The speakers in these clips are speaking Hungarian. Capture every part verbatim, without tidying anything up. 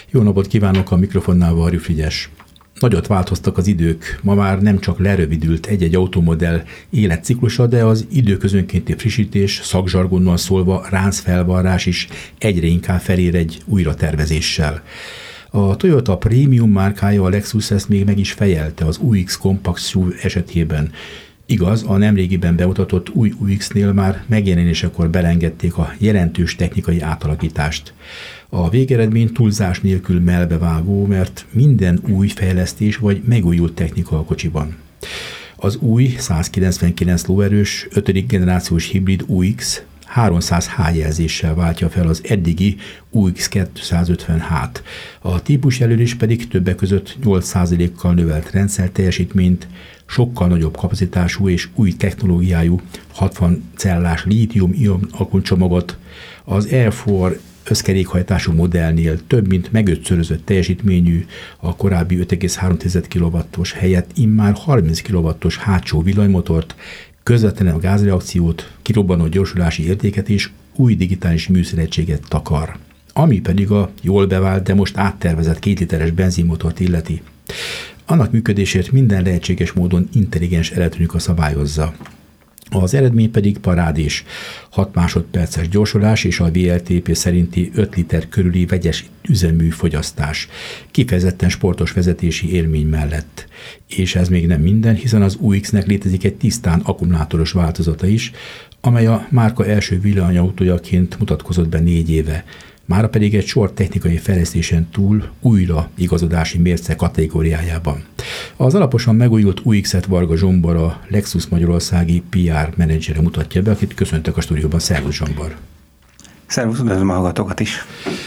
Jó napot kívánok, a mikrofonnál Varjú Frigyes. Nagyot változtak az idők, ma már nem csak lerövidült egy-egy automodell életciklusa, de az időközönkénti frissítés, szakzsargonnal szólva ráncfelvarrás is egyre inkább felér egy újratervezéssel. A Toyota Premium márkája, a Lexus ezt még meg is fejelte az u iksz Compact es u vé esetében. Igaz, a nemrégiben bemutatott új u iksz-nél már megjelenésekor belengedték a jelentős technikai átalakítást. A végeredmény túlzás nélkül melbevágó, mert minden új fejlesztés vagy megújult technika a kocsiban. Az új százkilencvenkilenc lóerős ötödik generációs hibrid u iksz háromszáz há jelzéssel váltja fel az eddigi u iksz kétszázötven há-t. A típusjelölés pedig többek között nyolc százalékkal növelt rendszerteljesítményt, sokkal nagyobb kapacitású és új technológiájú hatvan cellás lítium-ion akkucsomagot, az Air négy összkerékhajtású modellnél több mint megötszörözött teljesítményű, a korábbi öt egész három kilowattos helyett immár harminc kilowattos hátsó villanymotort, közvetlenül a gázreakciót, kirobbanó gyorsulási értéket és új digitális műszeregységet takar. Ami pedig a jól bevált, de most áttervezett két literes benzinmotort illeti. Annak működésért minden lehetséges módon intelligens elektronika szabályozza. Az eredmény pedig parádés, hat másodperces gyorsulás és a vé el té pé szerinti öt liter körüli vegyes üzemű fogyasztás, kifejezetten sportos vezetési élmény mellett. És ez még nem minden, hiszen az u iksz-nek létezik egy tisztán akkumulátoros változata is, amely a márka első villanyautójaként mutatkozott be négy éve. Mára pedig egy sor technikai fejlesztésen túl újra igazodási mérce kategóriájában. Az alaposan megújult u iksz-et Varga Zsombor, a Lexus magyarországi pé er menedzsere mutatja be, akit köszöntök a stúdióban. Szervusz, Zsombor! Szervusz, üdvözlöm a hallgatókat is!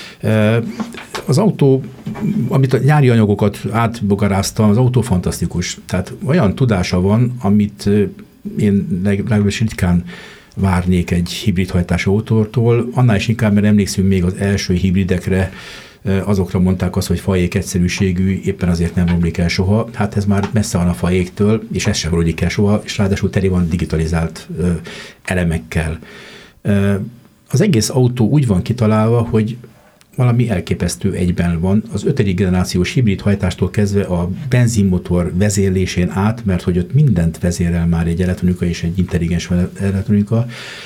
Az autó, amit a nyári anyagokat átbogaráztam, az autó fantasztikus. Tehát olyan tudása van, amit én legalábbis ritkán várnék egy hibrid hajtású autótól, annál is inkább, mert emlékszünk még az első hibridekre, azokra mondták azt, hogy fajék egyszerűségű, éppen azért nem romlik el soha. Hát ez már messze van a fajéktől, és ez sem romlik el soha, és ráadásul teli van digitalizált elemekkel. Az egész autó úgy van kitalálva, hogy valami elképesztő egyben van. Az ötödik generációs hibrid hajtástól kezdve a benzinmotor vezérlésén át, mert hogy ott mindent vezérel már egy elektronika és egy intelligens elektronika.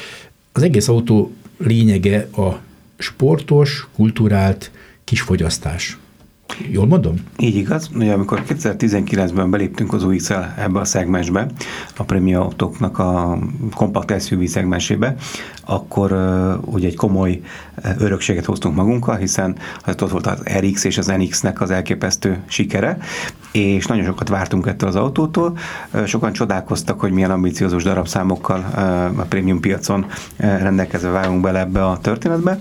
Az egész autó lényege a sportos, kulturált kisfogyasztás. Jól mondom? Így igaz. Ugye, amikor kétezer-tizenkilencben beléptünk az u iksz-el ebbe a szegmensbe, a prémium autóknak a kompakt es u vé szegmensébe, akkor uh, ugye egy komoly uh, örökséget hoztunk magunkkal, hiszen az ott volt az er iksz és az en iksz-nek az elképesztő sikere, és nagyon sokat vártunk ettől az autótól. Uh, sokan csodálkoztak, hogy milyen ambiciózus darabszámokkal uh, a prémium piacon uh, rendelkezve vágunk bele ebbe a történetbe,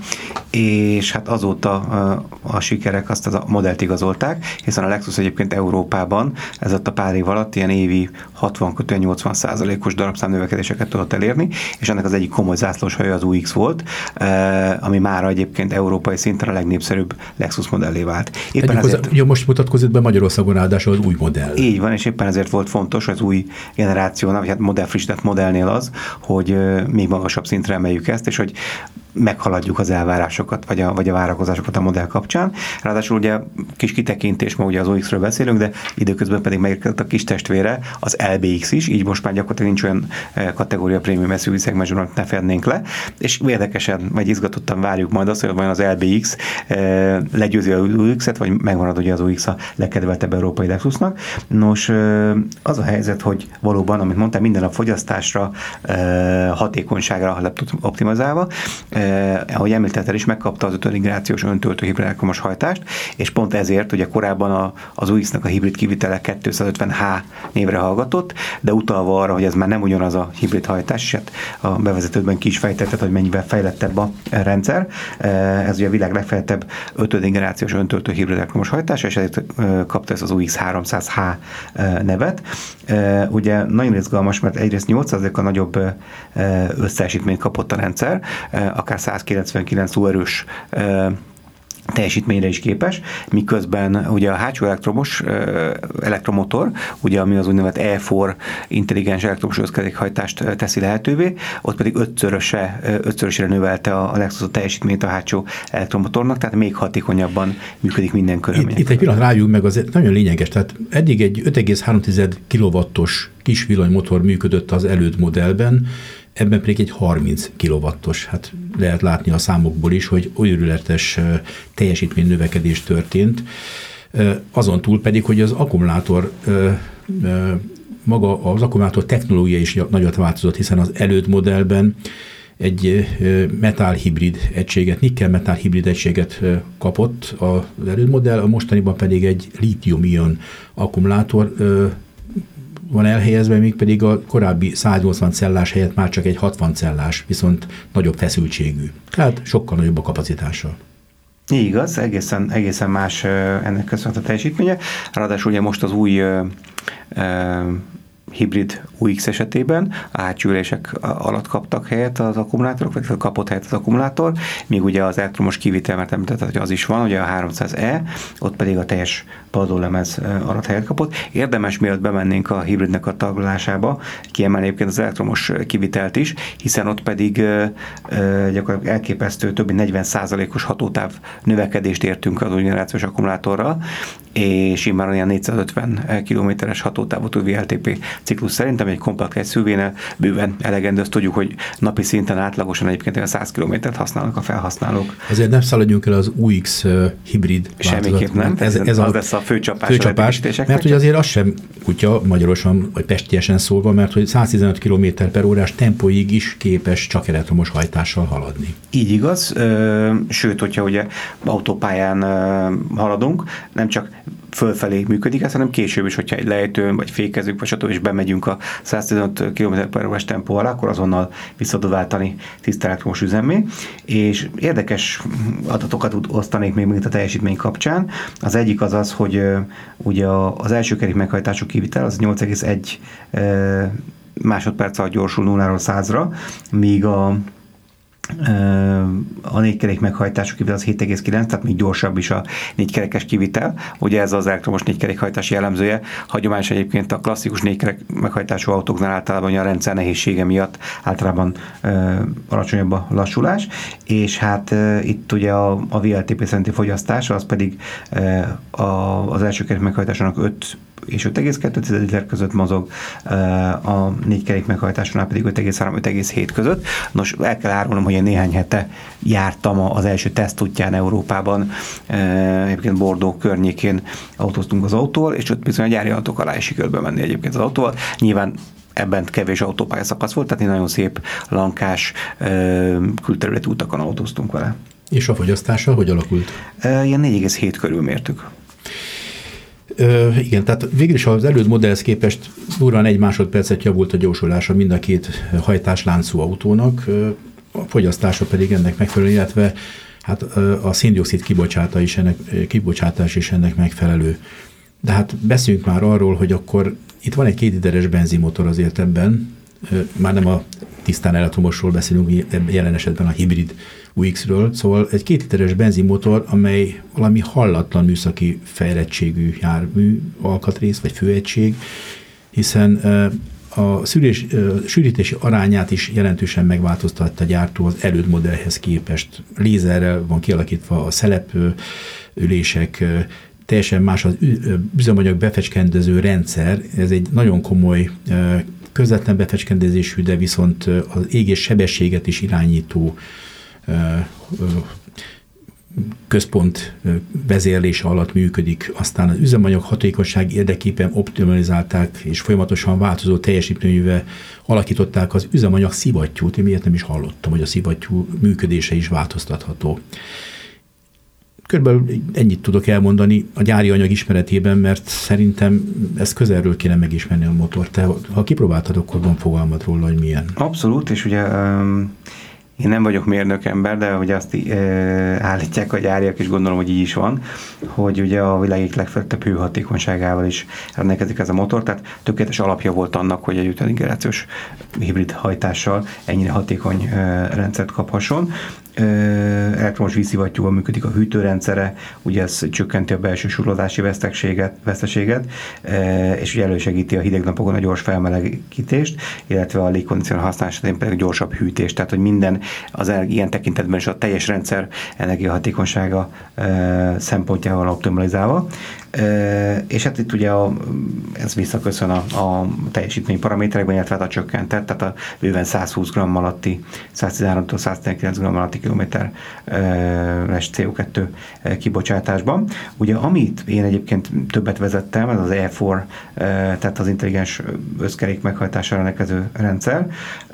és hát azóta uh, a sikerek azt az a modellt igazolták, hiszen a Lexus egyébként Európában ez ott a pár év alatt ilyen évi hatvan-nyolcvan százalékos darabszám növekedéseket tudott elérni, és ennek az egyik komoly zászlós haja az u iksz volt, ami mára egyébként európai szinten a legnépszerűbb Lexus modellé vált. Éppen ezért, hozzá, most mutatkozott be Magyarországon ráadásul az új modell. Így van, és éppen ezért volt fontos az új generációnál, vagy hát modellfrissített modellnél az, hogy még magasabb szintre emeljük ezt, és hogy meghaladjuk az elvárásokat, vagy a, vagy a várakozásokat a modell kapcsán. Ráadásul ugye kis kitekintés, ma ugye az u iksz-ről beszélünk, de időközben pedig megérkezett a kis testvére, az el bé iksz is, így most már gyakorlatilag nincs olyan kategória prémium es u vé szegmensben, amit ne fednénk le, és érdekesen, vagy izgatottan várjuk majd azt, hogy vajon az el bé iksz legyőzi az u iksz-et, vagy megmarad ugye az u iksz a legkedveltebb európai Lexusnak. Nos, az a helyzet, hogy valóban, amit mondtam, minden a fogyasztásra, hatékonyságra lett optimalizálva, Eh, ahogy említetted is, megkapta az ötödik generációs öntöltő hibrid elektromos hajtást, és pont ezért ugye korábban a, az u iksz-nek a hibrid kivitele kétszázötven há névre hallgatott, de utalva arra, hogy ez már nem ugyanaz a hibrid hajtás, és hát a bevezetőben ki is fejtetted, hogy mennyivel fejlettebb a rendszer. Eh, ez ugye a világ legfejlettebb ötödik generációs öntöltő hibrid elektromos hajtás, és ezért eh, kapta ezt az u iksz háromszáz há eh, nevet. Eh, ugye nagyon izgalmas, mert egyrészt nyolc százalékkal nagyobb eh, összeesítményt kapott a rendszer, eh, akár százkilencvenkilenc lóerős teljesítményre is képes, miközben ugye a hátsó elektromos elektromotor, ugye ami az úgynevezett E négy intelligens elektromos összkerékhajtást teszi lehetővé, ott pedig ötszöröse, ötszörösre növelte a Lexus a teljesítményt a hátsó elektromotornak, tehát még hatékonyabban működik minden körülmények. Itt, itt egy pillanat rájuk meg, az nagyon lényeges, tehát eddig egy öt egész három kilowattos kis villanymotor működött az előtt modellben, ebben pedig egy harminc kilowattos. Hát lehet látni a számokból is, hogy őrületes teljesítmény növekedés történt. Azon túl pedig, hogy az akkumulátor maga az akkumulátor technológia is nagyot változott, hiszen az előtt modellben egy metálhibrid egységet, nikkel-metálhibrid egységet kapott az előtt modell, a mostaniban pedig egy lítium-ion akkumulátor van elhelyezve, még pedig a korábbi száznyolcvan cellás helyett már csak egy hatvan cellás, viszont nagyobb feszültségű. Tehát sokkal nagyobb a kapacitása. Igaz, egészen, egészen más ennek köszönhető a teljesítménye. Ráadásul ugye most az új uh, uh, hibrid U X esetében a hátsülések alatt kaptak helyet az akkumulátorok, vagy kapott helyet az akkumulátor, míg ugye az elektromos kivitel, mert említetted, hogy az is van, ugye a háromszáz E, ott pedig a teljes padlólemez alatt helyet kapott. Érdemes, mielőtt bemennénk a hibridnek a taglalásába, kiemelni egyébként az elektromos kivitelt is, hiszen ott pedig uh, gyakorlatilag elképesztő több mint negyven százalékos hatótáv növekedést értünk az új generációs akkumulátorral, és immár olyan négyszázötven kilométeres hatótávú vé el té pé ciklus szerintem egy kompakt egy szűvénél bőven elegendő. Azt tudjuk, hogy napi szinten átlagosan egyébként olyan száz kilométert használnak a felhasználók. Azért nem szaladjunk el az U X hibrid változat. Semmiképp nem. Ez, ez az a, lesz a főcsapás. főcsapás mert ugye azért az sem kutya, magyarosan vagy pestiesen szólva, mert hogy száztizenöt kilométer per órás tempóig is képes csak elektromos hajtással haladni. Így igaz, sőt, hogyha ugye autópályán haladunk, nem csak fölfelé működik ez, hanem később is, hogyha egy lejtőn, vagy fékezünk, vagy stb. És bemegyünk a száztizenöt kilométer per órás tempó alá, akkor azonnal vissza tud váltani tiszta elektromos üzemmé. És érdekes adatokat osztanék még mint a teljesítmény kapcsán. Az egyik az az, hogy ugye az első kerék meghajtású kivitel az nyolc egész egy másodperc alatt gyorsul nulláról százra, míg a a négykerék meghajtású kivitel az hét egész kilenc, tehát még gyorsabb is a négykerekes kivitel. Ugye ez az elektromos négykerékhajtás jellemzője. Hagyományos egyébként a klasszikus négykerek meghajtású autóknál általában a rendszer nehézsége miatt általában ö, alacsonyabb a lassulás, és hát ö, itt ugye a, a vé el té pé szerinti fogyasztás, az pedig ö, a, az első kerék meghajtásának öt és öt egész kettő liter között mozog, a négy kerék meghajtásánál pedig öt egész három öt egész hét között. Nos, el kell árulnom, hogy én néhány hete jártam az első tesztútján Európában, egyébként Bordeaux környékén autóztunk az autóval, és ott bizony a gyári autók alá is sikerült bemenni egyébként az autóval. Nyilván ebben kevés autópályaszakasz volt, tehát egy nagyon szép, lankás, külterületi utakon autóztunk vele. És a fogyasztása hogy alakult? Ilyen négy egész hét körül mértük. Ö, igen, tehát végül is az előtt modellhez képest durván egy másodpercet javult a gyorsulása mind a két hajtásláncú autónak, a fogyasztása pedig ennek megfelelő, illetve hát a széndioxid kibocsátás is ennek, kibocsátás is ennek megfelelő. De hát beszéljünk már arról, hogy akkor itt van egy két literes benzinmotor azért ebben, már nem a tisztán elektromosról beszélünk, jelen esetben a hibrid U X-ről, szóval egy két literes benzinmotor, amely valami hallatlan műszaki fejlettségű jármű alkatrész, vagy főegység, hiszen a szülés, sűrítési arányát is jelentősen megváltoztatta a gyártó az előtt modellhez képest. Lézerrel van kialakítva a szelepülések, teljesen más az üzemanyag befecskendező rendszer, ez egy nagyon komoly közvetlen befecskendezésű, de viszont az égés sebességet is irányító központ vezérlése alatt működik. Aztán az üzemanyag hatékonyság érdekében optimalizálták és folyamatosan változó teljesítményűvel alakították az üzemanyag szivattyút. Én miért nem is hallottam, hogy a szivattyú működése is változtatható. Körülbelül ennyit tudok elmondani a gyári anyag ismeretében, mert szerintem ezt közelről kéne megismerni a motort. Te, ha kipróbáltad, akkor van fogalmad róla, hogy milyen. Abszolút, és ugye um, én nem vagyok mérnök ember, de ugye azt e, állítják a gyáriak, és gondolom, hogy így is van, hogy ugye a világ egyik legfejlettebb hőhatékonyságával is rendelkezik ez a motor, tehát tökéletes alapja volt annak, hogy egy ötödik generációs hibrid hajtással ennyire hatékony e, rendszert kaphasson. elektromos vízszivattyúval működik a hűtőrendszere, ugye ez csökkenti a belső surlódási veszteséget, veszteséget, és ugye elősegíti a hideg napokon a gyors felmelegítést, illetve a légkondicionáló használásán pedig gyorsabb hűtést, tehát hogy minden az ilyen tekintetben is a teljes rendszer energiahatékonysága szempontjával optimalizálva. És hát itt ugye a, ez visszaköszön a, a teljesítmény paraméterekben, illetve a csökkentett, tehát a bőven százhúsz gramm alatti, száztizenháromtól száztizenkilenc gramm alatti kilométeres cé o kettő kibocsátásban. Ugye amit én egyébként többet vezettem, ez az E négy, tehát az intelligens összkerék meghajtására rendelkező rendszer.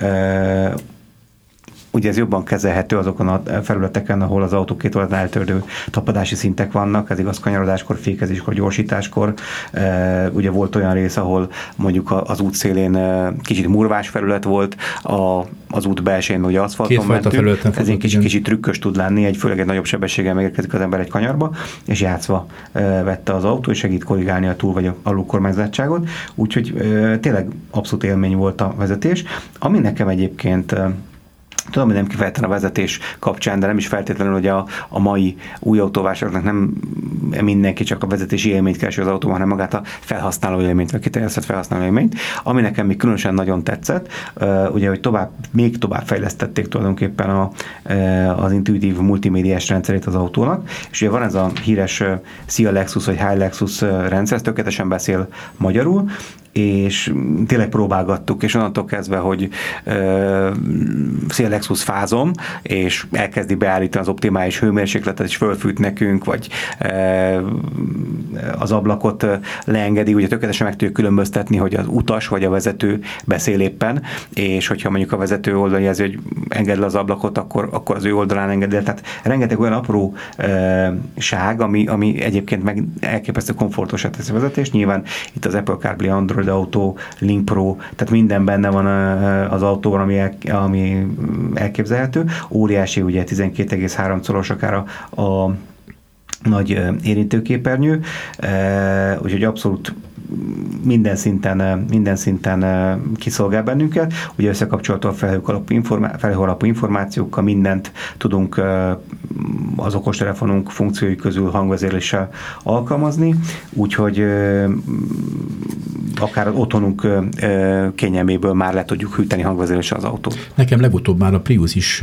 Ugye ez jobban kezelhető azokon a felületeken, ahol az autó két oldalán eltörő tapadási szintek vannak, ez igaz kanyarodáskor, fékezéskor, gyorsításkor. Ugye volt olyan rész, ahol mondjuk az út szélén kicsit murvás felület volt, a, az út belsején ugye aszfalton mentünk. Ez egy kicsit, kicsit trükkös tud lenni, egy, főleg egy nagyobb sebességgel megérkezik az ember egy kanyarba, és játszva vette az autó, és segít korrigálni a túl vagy a alulkormányzátságot. Úgyhogy tényleg abszolút élmény volt a vezetés. Ami nekem egyébként tudom, hogy nem kifejezetten a vezetés kapcsán, de nem is feltétlenül, hogy a, a mai új autóvásárlóknak nem mindenki csak a vezetési élményt keresi az autóban, hanem magát a felhasználó élményt, vagy kiterjesztett felhasználó élményt. Ami nekem még különösen nagyon tetszett, ugye, hogy tovább, még tovább fejlesztették tulajdonképpen a, az intuitív multimédiás rendszerét az autónak, és ugye van ez a híres Szia Lexus, vagy Hi Lexus rendszer, ez tökéletesen beszél magyarul, és tényleg próbálgattuk, és onnantól kezdve, hogy uh, Szia Lexus fázom, és elkezdi beállítani az optimális hőmérsékletet, és fölfűt nekünk, vagy uh, az ablakot leengedi, ugye tökéletesen meg tudjuk különböztetni, hogy az utas vagy a vezető beszél éppen, és hogyha mondjuk a vezető oldalon jelzi, hogy engedd le az ablakot, akkor, akkor az ő oldalán engedi le. Tehát rengeteg olyan apró uh, ság, ami, ami egyébként meg elképesztő komfortosat teszi a vezetést. Nyilván itt az Apple CarPlay, Android Auto, Link Pro, tehát minden benne van az autóban, ami, el, ami elképzelhető. Óriási, ugye tizenkét egész három colos akár a, a nagy érintőképernyő, úgyhogy abszolút minden szinten, minden szinten kiszolgál bennünket. Ugye összekapcsolta a felhő alapú, informá- felhő alapú információkkal, mindent tudunk az okostelefonunk funkciói közül hangvezérléssel alkalmazni, úgyhogy akár az otthonunk kényelméből már le tudjuk hűteni hangvezéléssel az autót. Nekem legutóbb már a Prius is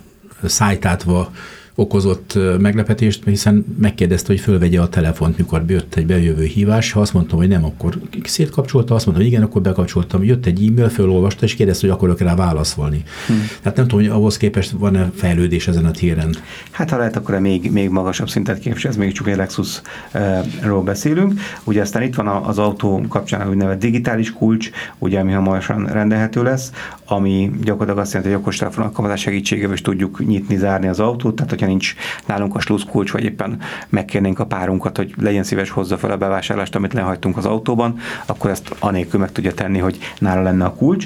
szájtátva okozott meglepetést, hiszen megkérdezte, hogy fölvegye a telefont, mikor jött egy bejövő hívás. Ha azt mondtam, hogy nem, akkor szétkapcsolta, azt mondta, hogy igen, akkor bekapcsoltam. Jött egy e-mail, fölolvasta, és kérdezte, hogy akarok rá válaszolni. Hmm. Tehát nem tudom, hogy ahhoz képest van-e fejlődés ezen a téren. Hát ha lehet, akkor még, még magasabb szintet képvisel, ez még csak egy Lexusról beszélünk. Ugye aztán itt van az autó kapcsán úgynevezett digitális kulcs, ugye, ami hamarosan rendelhető lesz, ami gyakorlatilag azt jelenti, hogy okostelefon alkalmazás segítségével is tudjuk nyitni, zárni az autót, tehát hogyha nincs nálunk a sluszkulcs, vagy éppen megkérnénk a párunkat, hogy legyen szíves, hozza fel a bevásárlást, amit lehagytunk az autóban, akkor ezt anélkül meg tudja tenni, hogy nála lenne a kulcs.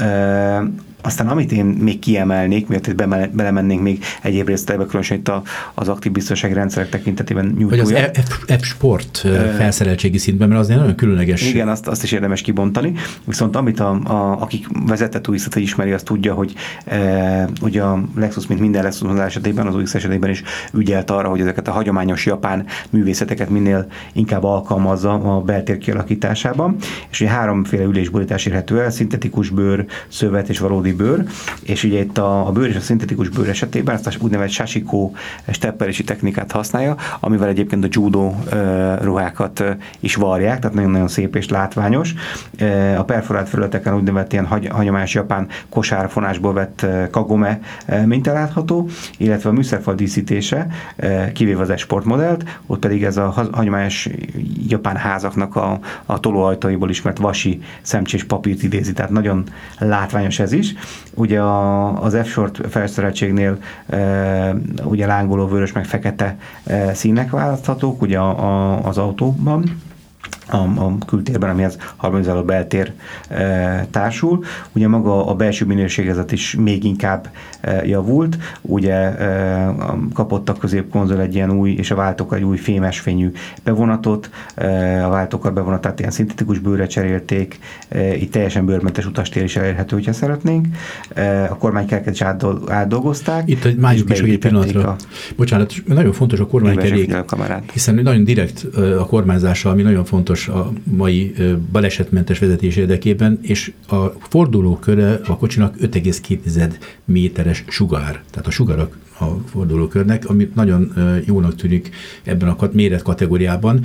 Aztán amit én még kiemelnék, miatt itt belemennénk még egyéb részletbe, különösen itt a, az aktív biztonsági rendszerek tekintetében nyújtója. Vagy az App Sport felszereltségi szintben, mert az nagyon különleges. Igen, azt, azt is érdemes kibontani. Viszont amit a, a, akik vezetett u iksz ismeri, az tudja, hogy e, ugye a Lexus, mint minden Lexus modell esetében, az u iksz esetében is ügyelt arra, hogy ezeket a hagyományos japán művészeteket minél inkább alkalmazza a beltér kialakításában. És ugye háromféle ülésborítás érhető el, szintetikus bőr, szövet és valódi bőr, és ugye itt a, a bőr és a szintetikus bőr esetében ezt a úgynevezett sashiko steppelési technikát használja, amivel egyébként a judo uh, ruhákat uh, is varják, tehát nagyon-nagyon szép és látványos. Uh, a perforált felületeken úgynevezett ilyen hagy, hagyományos japán kosárfonásból vett uh, kagome uh, minta látható, illetve a műszerfal díszítése, uh, kivéve az e-sportmodellt, ott pedig ez a hagyományos japán házaknak a, a tolóajtóiból ismert vasi szemcsés papírt idézi, tehát nagyon látványos ez is. Ugye a, az F-Short felszereltségnél e, ugye lángoló vörös meg fekete e, színek választhatók ugye a, a, az autóban, a, a kültérben, amihez harmonizáló beltér e, társul. Ugye maga a belső minőségezet is még inkább e, javult, ugye e, kapott a középkonzol egy ilyen új, és a váltók egy új fémes fényű bevonatot, e, a váltókat bevonatát ilyen szintetikus bőrre cserélték, e, itt teljesen bőrmentes utastér is elérhető, hogyha szeretnénk. E, a kormánykeréket is átdolgozták. Itt egy májuk is, hogy egy pillanatra. A... Bocsánat, nagyon fontos a kormánykerék, hiszen nagyon direkt a kormányzása, ami nagyon fontos a mai balesetmentes vezetés érdekében, és a fordulóköre a kocsinak öt egész két méteres sugár, tehát a sugarak a fordulókörnek, ami nagyon jónak tűnik ebben a méretkategóriában.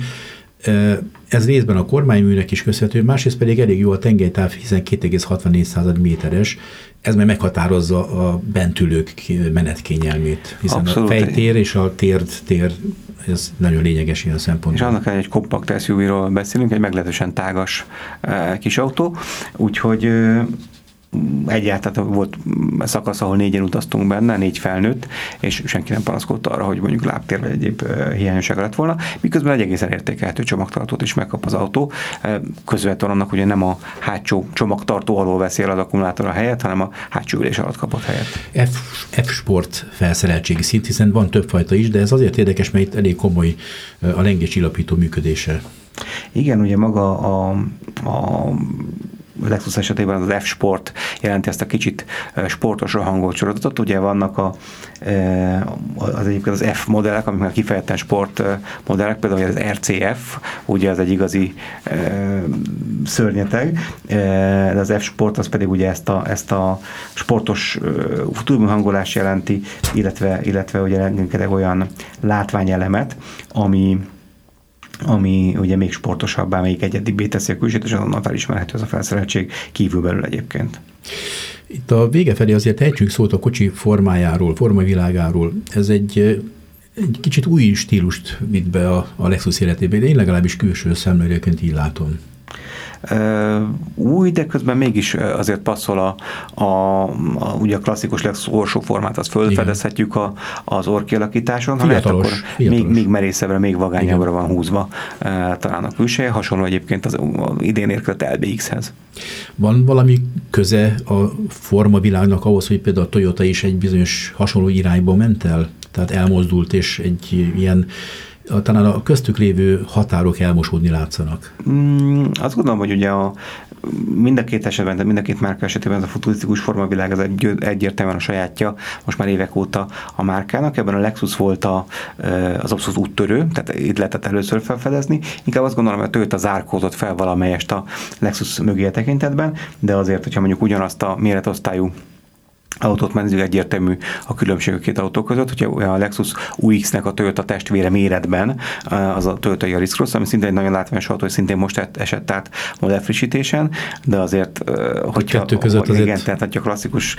Ez részben a kormányműnek is köszönhető, másrészt pedig elég jó a tengelytáv, hiszen két egész hatvannégy méteres, ez meg meghatározza a bentülők menetkényelmét, hiszen Abszolút. A fejtér és a térd tér, ez nagyon lényeges ilyen szempontból. És annak egy kompakt es u vé-ról beszélünk, egy meglehetősen tágas kis autó, úgyhogy egyáltalán volt szakasz, ahol négyen utaztunk benne, négy felnőtt, és senki nem panaszkodta arra, hogy mondjuk lábtér vagy egyéb hiányossága lett volna, miközben egy egészen értékelhető csomagtartót is megkap az autó. Közvetlenül annak ugye nem a hátsó csomagtartó alól veszi el az akkumulátor a helyet, hanem a hátsó ülés alatt kapott helyet. F, F-sport felszereltségi szint, hiszen van többfajta is, de ez azért érdekes, mert itt elég komoly a lengéscsillapító működése. Igen, ugye maga a, a Lexus esetében az F-Sport jelenti ezt a kicsit sportosra hangolt sorozatot. Ugye vannak a, az egyébként az F modellek, amik már kifejezetten sport modellek, például az er cé ef, ugye ez egy igazi szörnyeteg, de az F-Sport az pedig ugye ezt a, ezt a sportos turbóhangolást jelenti, illetve, illetve ugye rengeteg olyan látványelemet, ami ami ugye még sportosabbá, még egyedibbé teszi a külsőt, és azonnal felismerhető ez a felszereltség kívülbelül egyébként. Itt a vége felé azért ejtsünk szót a kocsi formájáról, formavilágáról. Ez egy, egy kicsit új stílust vitt be a, a Lexus életében, én legalábbis külső szemlélőként így látom. Uh, új, de közben mégis azért passzol a, a, a, ugye a klasszikus Lexus orsó formát, azt fölfedezhetjük a, az orrkialakításon, ha lehet, akkor még, még merészebbre, még vagányabbra van húzva uh, talán a külseje, hasonló egyébként az, az idén érkezett el bé iksz-hez. Van valami köze a formavilágnak ahhoz, hogy például a Toyota is egy bizonyos hasonló irányba ment el? Tehát elmozdult, és egy ilyen talán a köztük lévő határok elmosódni látszanak. Mm, azt gondolom, hogy ugye a, mind a két esetben, de mind a két márka esetében ez a futurisztikus formavilág az egy, egyértelműen a sajátja, most már évek óta a márkának. Ebben a Lexus volt a, az abszolút úttörő, tehát itt lehetett először felfedezni. Inkább azt gondolom, hogy a Toyota zárkózott fel valamelyest a Lexus mögé tekintetben, de azért, hogyha mondjuk ugyanazt a méretosztályú autót menedzsük, egyértelmű a különbség a két autó között, hogyha a Lexus u iksz-nek a Toyota testvére méretben az a Toyota Yaris Cross, ami szintén egy nagyon látványos autó, hogy szintén most esett át modellfrissítésen, de azért, hogyha kettő között igen, azért... tehát ha klasszikus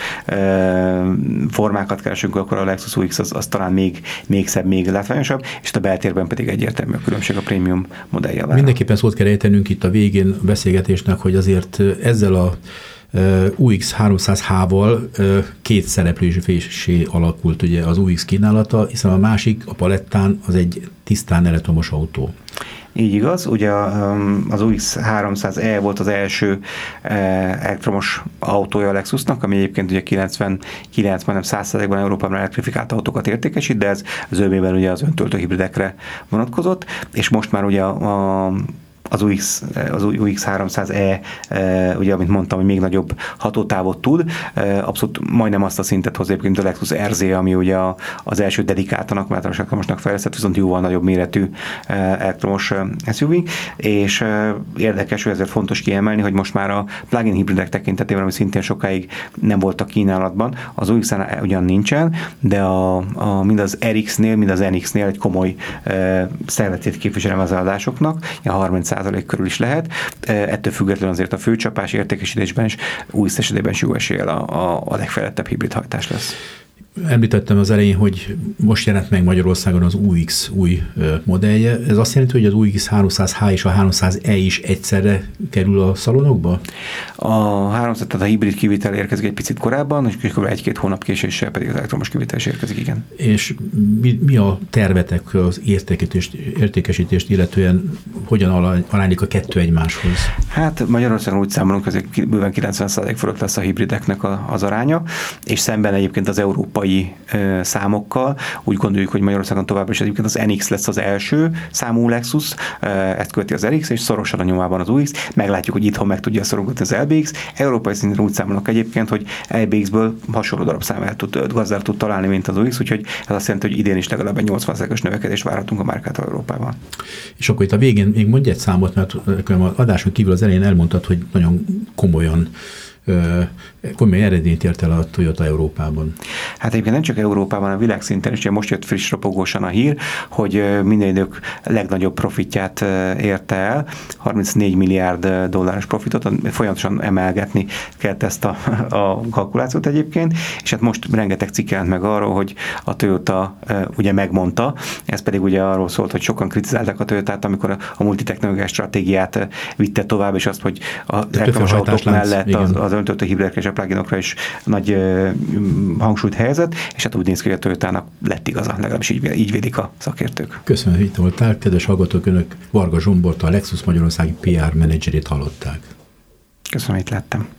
formákat keresünk, akkor a Lexus u iksz az, az talán még, még szebb, még látványosabb, és a beltérben pedig egyértelmű a különbség a prémium modelljára. Mindenképpen szót kell ejtenünk itt a végén a beszélgetésnek, hogy azért ezzel a u iksz háromszáz há-val két szereplésé alakult ugye az u iksz kínálata, hiszen a másik, a palettán, az egy tisztán elektromos autó. Így igaz, ugye az u iksz háromszáz e volt az első elektromos autója a Lexusnak, ami egyébként ugye kilencvenkilenc, majdnem száz százalékban Európában elektrifikált autókat értékesít, de ez zömében ugye az öntöltő hibridekre vonatkozott, és most már ugye a, a az u iksz, az u iksz háromszáz e, ugye, amit mondtam, hogy még nagyobb hatótávot tud, abszolút majdnem azt a szintet hoz egyébként a Lexus er zé, ami ugye az első dedikáltanak, mert elektromosnak fejlesztett, viszont jóval nagyobb méretű elektromos es u vé, és érdekes, hogy ezért fontos kiemelni, hogy most már a plug-in hibridek tekintetében, ami szintén sokáig nem volt a kínálatban, az u iksz-en ugyan nincsen, de a, a, mind az er iksz-nél, mind az en iksz-nél egy komoly szervetét képviselem az eladásoknak, a harminc százalék körül is lehet. Ettől függetlenül azért a főcsapás értékesítésben is új esetében jó eséllyel a, a, a legfejlettebb hibrid hajtás lesz. Említettem az elején, hogy most jelent meg Magyarországon az u iksz új modellje. Ez azt jelenti, hogy az u iksz háromszáz há és a háromszáz e is egyszerre kerül a szalonokba? A háromszáz, tehát a hibrid kivitel érkezik egy picit korábban, és kb. egy-két hónap késéssel pedig az elektromos kivitel is érkezik, igen. És mi, mi a tervetek az értékesítést, értékesítést illetően hogyan aránylik a kettő egymáshoz? Hát Magyarországon úgy számolunk, hogy bőven kilencven százalék fölött lesz a hibrideknek az aránya, és szemben egyébként az európai számokkal úgy gondoljuk, hogy Magyarországon továbbra is egyébként az en iksz lesz az első számú Lexus, ezt követi az er iksz, és szorosan a nyomában az u iksz. Meglátjuk, hogy itthon meg tudja szorongatni az el bé iksz. Európai szinten úgy számolnak egyébként, hogy el bé iksz-ből hasonló darabszámát tud, gazdát tud találni, mint az u iksz, úgyhogy ez azt jelenti, hogy idén is legalább egy nyolcvan százalékos növekedést várhatunk a márkától Európában. És akkor itt a végén még mondj egy számot, mert az adáson kívül az elején elmondtad, hogy nagyon komolyan komoly eredményt ért el a Toyota Európában. Hát egyébként nem csak Európában, a világszinten is, most jött friss ropogósan a hír, hogy minden idők legnagyobb profitját érte el, harmincnégy milliárd dolláros profitot, folyamatosan emelgetni kellett ezt a, a kalkulációt egyébként, és hát most rengeteg cikk jelent meg arról, hogy a Toyota ugye megmondta, ez pedig ugye arról szólt, hogy sokan kritizálták a Toyotát, amikor a, a multitechnológiai stratégiát vitte tovább, és azt, hogy a elektromos autók mellett az, az öntött a hibridekre és a pluginokra is nagy uh, hangsúlyt helyezett, és hát úgy néz ki, hogy a Toyotának lett igaza, legalábbis így, így védik a szakértők. Köszönöm, hogy itt voltál. Kedves hallgatók, önök Varga Zsombort, a Lexus Magyarországi pé er menedzserét hallották. Köszönöm, hogy itt lettem.